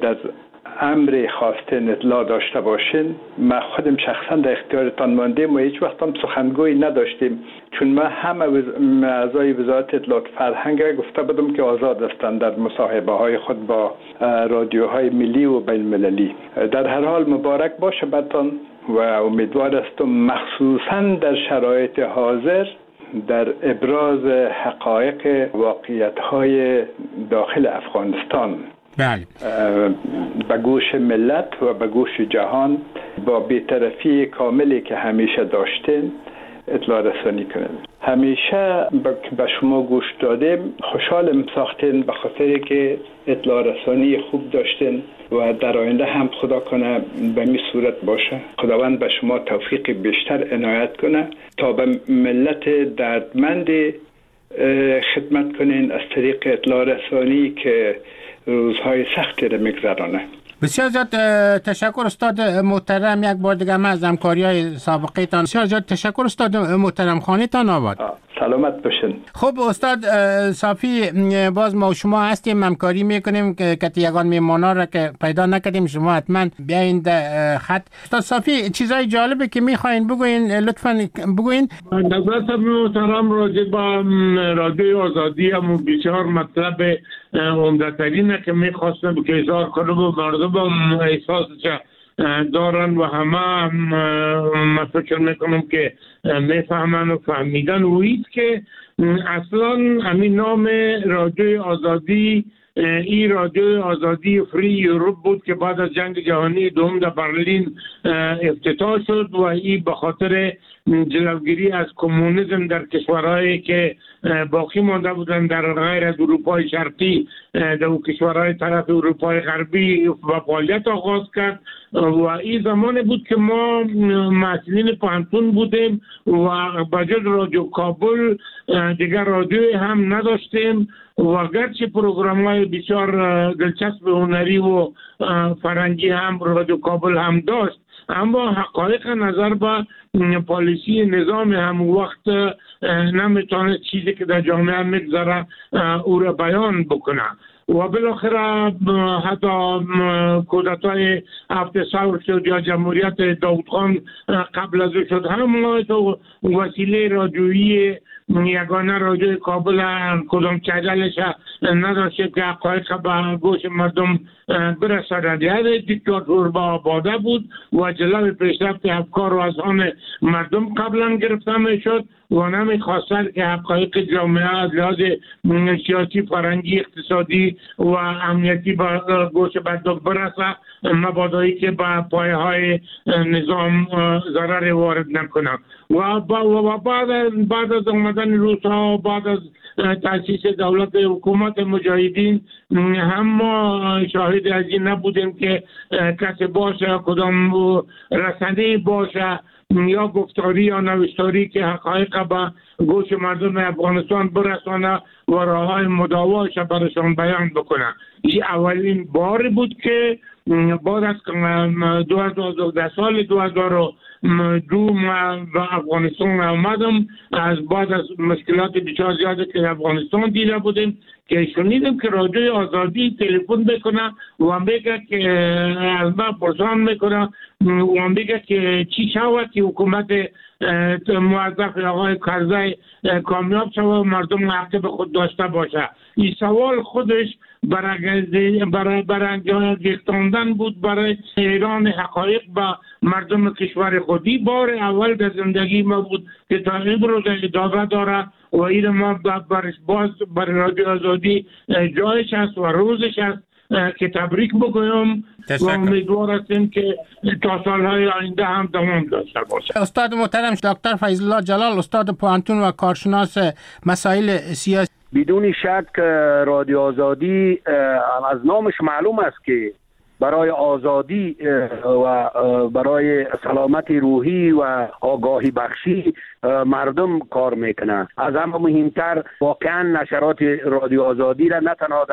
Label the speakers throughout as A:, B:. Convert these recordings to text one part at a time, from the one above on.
A: از امر خواستین اطلاع داشته باشین، ما خودم شخصا در اختیارتان ماندیم و هیچ وقت هم سخنگوی نداشتیم، چون ما همه اعضای وزارت اطلاعات فرهنگ گفته بودم که آزاد هستند در مصاحبه های خود با رادیوهای ملی و بین المللی. در هر حال مبارک باشه برتان و امیدوار هستم مخصوصا در شرایط حاضر در ابراز حقایق واقعیت‌های داخل افغانستان به گوش ملت و به گوش جهان با بی‌طرفی کاملی که همیشه داشتین اطلاع رسانی کنید. همیشه به شما گوش دادیم، خوشحالم ساختین به خاطر که اطلاع رسانی خوب داشتین و در آینده هم خدا کنه به می صورت باشه. خداوند به شما توفیق بیشتر عنایت کنه تا به ملت دردمند خدمت کنین از طریق اطلاع رسانی که روزهای سختی رو میگذرانه.
B: بسیار زیاد تشکر استاد محترم. یک بار دیگه از همکاری‌های سابقه تان بسیار زیاد تشکر استاد محترم. خانه‌تان آباد.
A: سلامت باشین.
B: خب استاد صافی، باز ما و شما هستیم، همکاری میکنیم که یگان میمانا را که پیدا نکردیم شما حتما بیاین خط. استاد صافی، چیزای جالبی که میخواین بگوین لطفاً بگوین.
C: حضرت محترم راجع با رادیو آزادی هم بسیار مطلب عمده‌ترینه که میخواستم که اظهار کنم و مردم احساسش دارن و همه من فکر میکنم که میفهمن و فهمیدن و ایست که اصلا همین نام رادیو آزادی این رادیو آزادی فری یوروپ بود که بعد از جنگ جهانی دوم در برلین افتتاح شد و این به خاطر جلوگیری از کمونیسم در کشورهایی که باقی مانده بودن در غیر از اروپای شرقی در کشورهای طرف اروپای غربی و فعالیت آغاز کرد و این زمان بود که ما مسئولین پانتون بودیم و بجز رادیو کابل دیگر رادیوی هم نداشتیم و گرچه پروگرام‌های بسیار دلچسب هنری و فرنگی هم رادیو کابل هم داشت، اما حقایق نظر به پالیسی نظام هم وقت نمیتونه چیزی که در جامعه میگذره او را بیان بکنه و بالاخره حتی کودتای هفته ثور شد یا جمهوریت داود خان قبل از او شد، هم وسیله رادیویی یگانه رادیوی کابل کدام چگلش نداشته که حقایق به گوش مردم برساند. یعنی دیکتاتور با آباده بود و جلوی پیشرفت افکار و اذهان مردم قبلا گرفته میشد و نمیخواستند که حقایق جامعه از لحاظ سیاسی، فرهنگی، اقتصادی و امنیتی به گوش مردم برسه، مبادایی که به پایه های نظام ضرر وارد نکنه. و بعد از آمدن روس‌ها و بعد از تأسیس دولت حکومت مجاهدین هم ما شاهد از این نبودیم که کسی باشه، کدام رسانه‌ای باشه یا گفتاری یا نوشتاری که حقایق به گوش مردم افغانستان برسانه و راه‌های مداواش برشان بیان بکنه. این اولین بار بود که بعد از سال 2002 ما به افغانستان آمدم، از بعد از مشکلات بسیار زیاده که افغانستان دیده بودیم که شنیدم که رادیو آزادی تلفن بکنه و میگه که از ما پرسان میکنه و میگه که چی شود که حکومت موظف آقای کرزی کامیاب شود و مردم حق به خود داشته باشه. این سوال خودش برای گرفتاندن بود برای ایران حقایق به مردم کشور خودی. بار اول در زندگی ما بود که تا امروز ادامه داره و این ما برش باز برای رادیو آزادی جایش هست و روزش هست که تبریک بگویم و امیدوار هستیم که تا سالهای آینده هم دوام داشته باشه.
B: استاد محترم دکتر فیض الله جلال، استاد پوهنتون و کارشناس مسائل سیاسی.
D: بدون شک رادیو آزادی از نامش معلوم است که برای آزادی و برای سلامت روحی و آگاهی بخشی مردم کار میکنه. از همه مهمتر واقعا نشرات رادیو آزادی را نه تنها در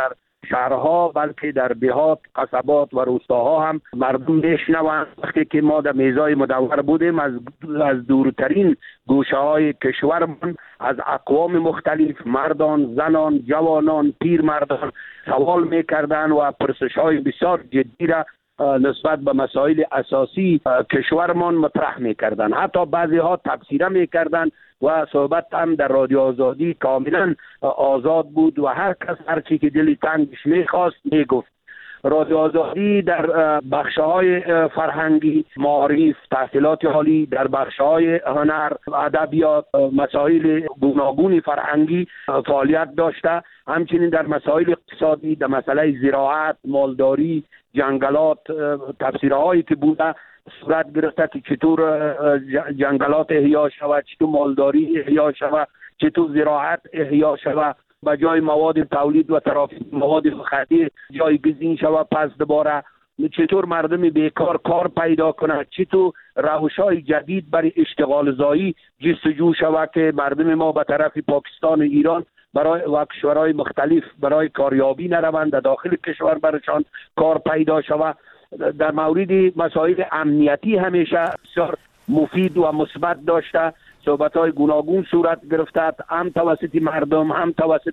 D: شهرها بلکه در دیهات، قصبات و روستاها هم مردم میشنوند. وقتی که ما در میزای مدور بودیم از دورترین گوشه های کشورمان از اقوام مختلف، مردان، زنان، جوانان، پیرمردان سوال میکردند و پرسش های بسیار جدی را نسبت به مسائل اساسی کشورمان مطرح میکردند. حتی بعضی ها تبصره میکردند و صحبت هم در رادیو آزادی کاملا آزاد بود و هر کس هر چی که دلی تنگش میخواست میگفت. رادیو آزادی در بخش‌های فرهنگی، معارف، تحصیلات عالی، در بخش‌های هنر، ادبیات، مسائل گوناگون فرهنگی فعالیت داشته. همچنین در مسائل اقتصادی، در مسئله زراعت، مالداری، جنگلات تفسیرهایی که بوده صورت گرفته که چطور جنگلات احیا شود، چطور مالداری احیا شود، چطور زراعت احیا شود، به جای مواد تولید و ترافیک مواد خطی جایگزین شود، پس دوباره چطور مردم بیکار کار پیدا کنه، چطور روش‌های جدید برای اشتغال زایی جستجو شود که مردم ما به طرف پاکستان و ایران برای و کشورهای مختلف برای کاریابی نروند، در داخل کشور برایشان کار پیدا شود. در مورد مسائل امنیتی همیشه بسیار مفید و مثبت داشته. صحبت‌های گوناگون صورت گرفته، هم توسط مردم هم توسط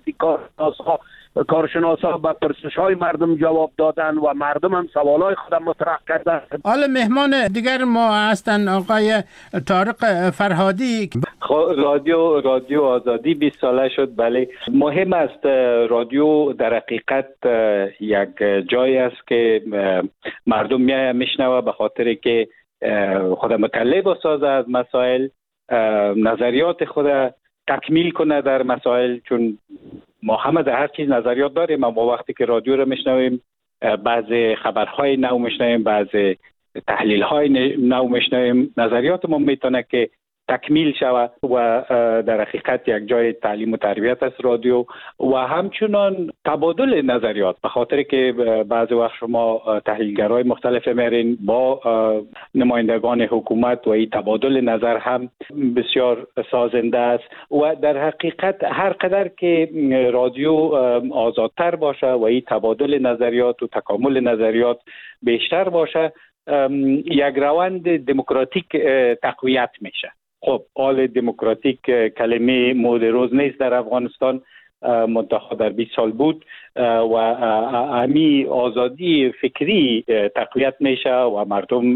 D: کارشناسا به پرسش‌های مردم جواب دادن و مردم هم سوالای خود مطرح کردن.
B: حالا مهمان دیگر ما هستن آقای طارق فرهادی.
E: رادیو آزادی 20 ساله شد. بله، مهم است. رادیو در حقیقت یک جای است که مردم میشنوه به خاطر که خود مطلع بسازه از مسائل، نظریات خود تکمیل کنه در مسائل، چون ما همه در هر چیز نظریات داریم. اما وقتی که رادیو رو میشنویم بعضی خبرهای نو میشنویم، بعضی تحلیل‌های نو میشنویم، نظریات ما میتونه که تکمیل شود و در حقیقت یک جای تعلیم و تربیت است رادیو و همچنان تبادل نظریات، به خاطر که بعضی وقت شما تحلیلگرای مختلف میرین با نمایندگان حکومت و این تبادل نظر هم بسیار سازنده است و در حقیقت هر قدر که رادیو آزادتر باشه و این تبادل نظریات و تکامل نظریات بیشتر باشه، یک روند دموکراتیک تقویت میشه. خب حال دموکراتیک کلمه مورد روز نیست در افغانستان، منتها در 20 سال بود و همی آزادی فکری تقویت میشه و مردم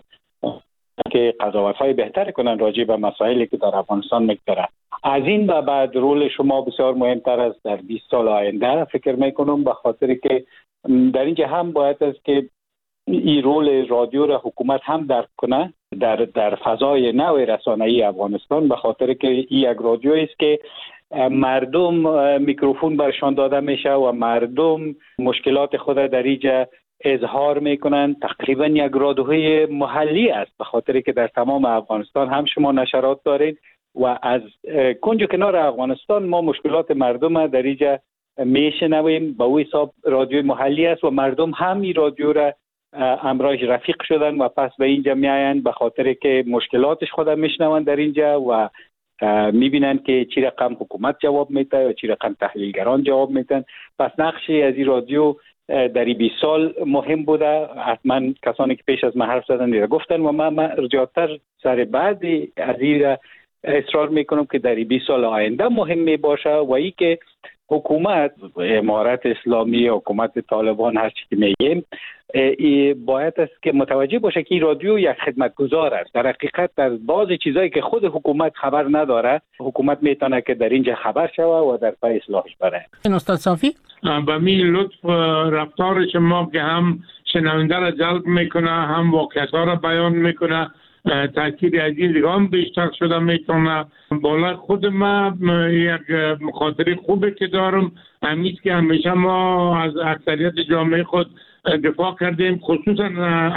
E: که قضاوت‌های بهتر کنن راجع به مسائلی که در افغانستان میگذره. از این به بعد رول شما بسیار مهمتر است در 20 سال آینده فکر میکنم، به خاطر که در اینجا هم باید است که این رول رادیو را حکومت هم درک کنه در فضای نو رسانه‌ای افغانستان، به خاطر که این یک رادیو است که مردم میکروفون برشان داده میشه و مردم مشکلات خود در اینجا اظهار میکنن. تقریبا یک رادیوی محلی است، به خاطر که در تمام افغانستان هم شما نشرات دارید و از کنج و کنار افغانستان ما مشکلات مردم در اینجا میشنویم. به او حساب رادیوی محلی است و مردم هم این رادیو را امراج رفیق شدن و پس به اینجا میاین به خاطر که مشکلاتش خود میشنون در اینجا و میبینن که چی رقم حکومت جواب میده و چی رقم تحلیلگران جواب میدن. پس نقشی از این رادیو در 20 سال مهم بوده. حتما کسانی که پیش از من حرف زدن دیگه گفتن و من زیادتر سر بعد از این اصرار میکنم که در 20 سال آینده مهم می باشه و ای که حکومت امارت اسلامی، حکومت طالبان، هر چی که میگیم، باید است که متوجه باشه که این رادیو یک خدمتگزار است. در حقیقت در بعضی چیزایی که خود حکومت خبر نداره، حکومت میتونه که در اینجا خبر شوه و در پای اصلاحش بره.
B: استاد صافی
C: با می لطف رفتار شما که هم شنونده را جلب میکنه، هم واقعیت‌ها را بیان میکنه، تاکید از این دیگه هم بیشتر شده میتونه. بالا خود من یک خاطر خوبه که دارم همیشه که همیشه ما از اکثریت جامعه خود دفاع کردیم، خصوصا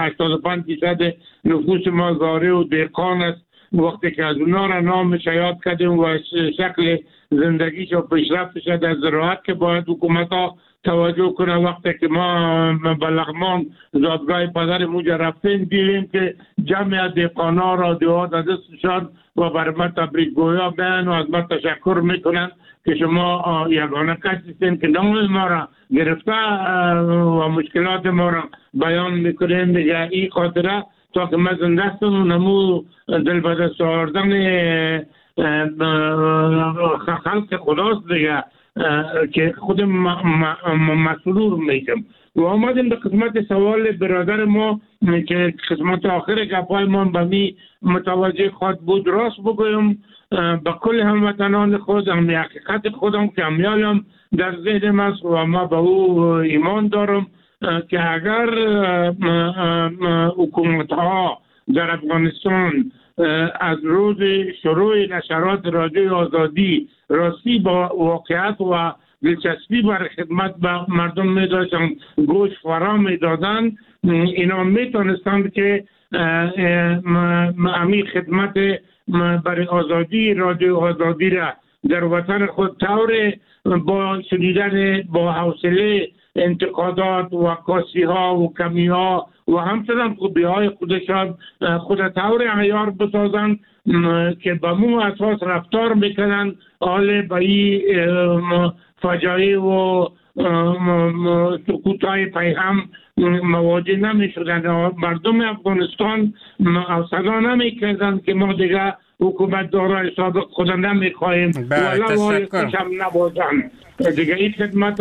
C: 85% نفوس ما زاره و دهقان است. وقتی که از اونا را نامش یاد کردیم و شکل زندگیش و پیشرفتش در زراعت که باید حکومت ها توجه کنه. وقتی که ما به لغمان زادگاه پدر موجه رفتیم دیدیم که جمع دهقانا رادیوها در دستشان و برای ما تبریک گویا بیان و از ما تشکر میکنند که شما یگانه کسی هستین که نام ما را گرفته و مشکلات ما را بیان میکنیم. دیگه این خاطره تا که ما زنده هستم و نمو دل به دست آوردن خلق خداست دیگه که خود مسرور میشم. و آمدیم به قسمت سوال برادر ما که قسمت آخر گپای ما به می متوجه خود بود. راست بگویم به کل هموطنان خود هم حقیقت خودم که همیایم در ذهنم است و ما به او ایمان دارم که اگر حکومت ها در افغانستان از روز شروع نشرات رادیو آزادی راستی با واقعیت و دلچسپی برای خدمت به مردم می داشتن گوش فرا می دادن، اینا می تونستند که امی خدمت برای آزادی رادیو آزادی را در وطن خود طور با شنیدن با حوصله انتقادات و کاسی ها و کمی ها و همچنان خوبی های خودشان خود طور عیار بسازند که به مو اساس رفتار میکنن حال به این فجایع و سکوت های پیهم مواجه نمی شدن. مردم افغانستان صدا نمی کردن که ما دیگه حکومت دارای سابق خود نمی خواهیم ولی وایستش هم نبازن دیگه. این خدمت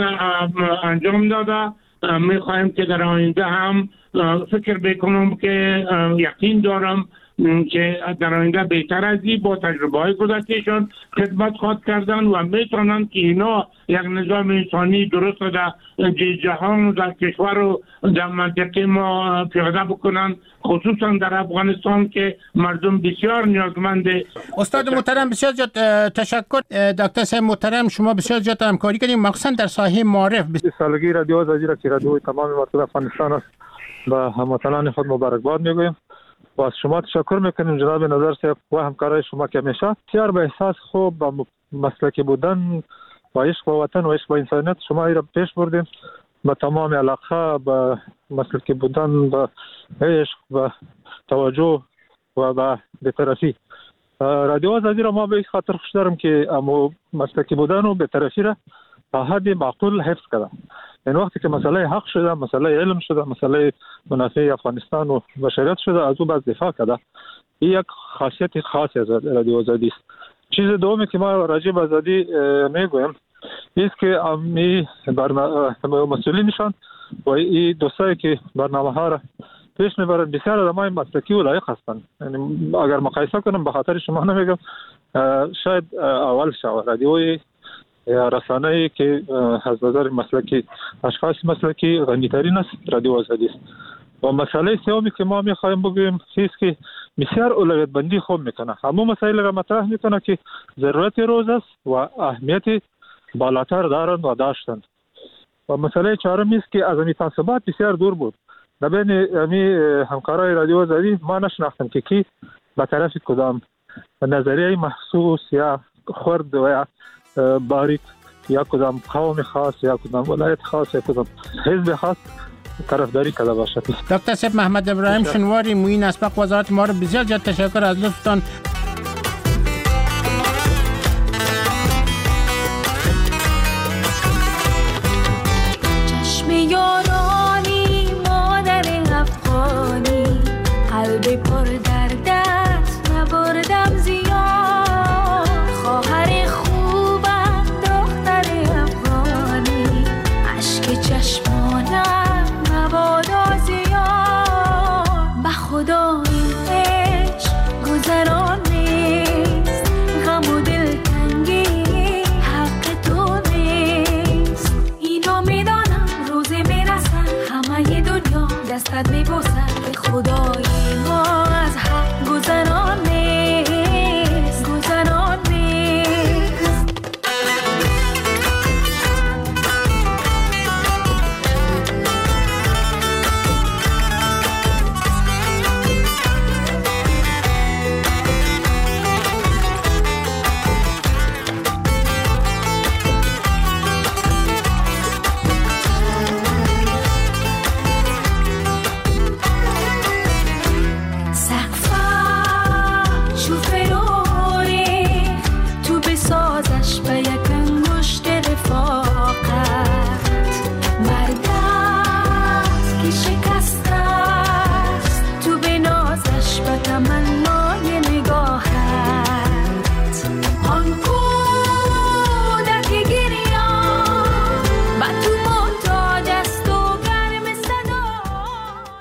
C: انجام داده. می خواهیم که در آینده هم فکر بکنم که یقین دارم که در آینده بهتر از این با تجربه های گذشتهشان خدمت خواهد کردن و میتونن که اینا یک نظام انسانی درست در جهان و در کشور و در منطقه ما پیاده بکنن، خصوصا در افغانستان که مردم بسیار نیازمند.
B: استاد محترم بسیار زیاد تشکر. دکتر صاحب محترم شما بسیار زیاد همکاری کردیم مخصوصا در ساحه معارف.
F: سالگی رادیو آزادی را که رادیوی تمام مردم افغانستان است و هموطنان خود مبارکباد میگویم و از شما تشکر میکنیم جناب نظر صاحب و همکارای شما که همیشه بسیار به احساس خوب و مسلکی بودن و عشق به وطن و عشق به انسانیت شما را پیش بردیم با تمام علاقه به مسلکی بودن به عشق و توجه و به بی‌طرفی. رادیو آزادی را ما به خاطر خوش دارم که مسلکی بودن و بی‌طرفی را تا حد معقول حفظ کرده. این وقتی که مسئله حق شده، مسئله علم شده، مسئله منافع افغانستان و بشریت شده، از او باز دفاع کرده. این یک خاصیت خاص از رادیو آزادی است. چیز دومی که ما راجع به آزادی میگویم است که امی مسئولینشان و این دوستایی که برنامه ها را پیش میبرند بسیار آدمای مسلکی و لایق هستند. یعنی اگر مقایسه کنم به خاطر شما نمیگم، شاید اول شود رادیوی یا رسانه‌ای که از نظر مسلکی اشخاص مسلکی غنی‌ترین است رادیو آزادی است. و مسئله سومی که ما می‌خوایم بگوییم است که بسیار اولویت بندی خوب میکنه. همه مسائل را مطرح میکنه که ضرورت روز است و اهمیت بالاتر دارند و داشتند. و مسئله چهارم است که از این تعصبات بسیار دور بود. در بین همکارای رادیو آزادی ما نشناختم که کی به طرف کدام نظریه محسوس یا خرد و یا باریک یا کدام قوم خاص یا کدام ولایت خاص یا کدام حزب خاص طرفداری کرده باشد.
B: دکتر صاحب محمد ابراهیم شنواری معین اسبق وزارت ما رو بسیار زیاد تشکر از لطفتان.
G: چشم یارانی مادر افغانی قلب پر در دست نبردم زیاد خواهر خوبم دختر افغانی عشق چشمانم مبادا زیاد به خدا این عشق گذران نیست غم و دلتنگی حق تو نیست اینو میدانم روزی میرسن همه دنیا دستت میبوسن